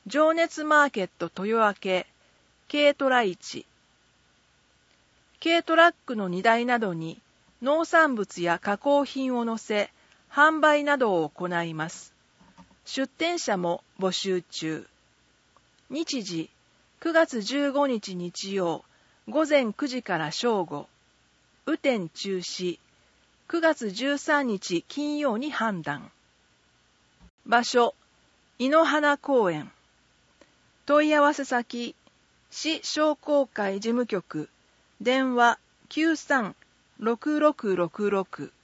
情熱マーケット豊明、軽トラ市。軽トラックの荷台などに農産物や加工品を載せ、販売などを行います。出店者も募集中。日時、9月15日日曜、午前9時から正午。雨天中止。9月13日金曜に判断。場所、井の花公園。問い合わせ先、市商工会事務局、電話93-6666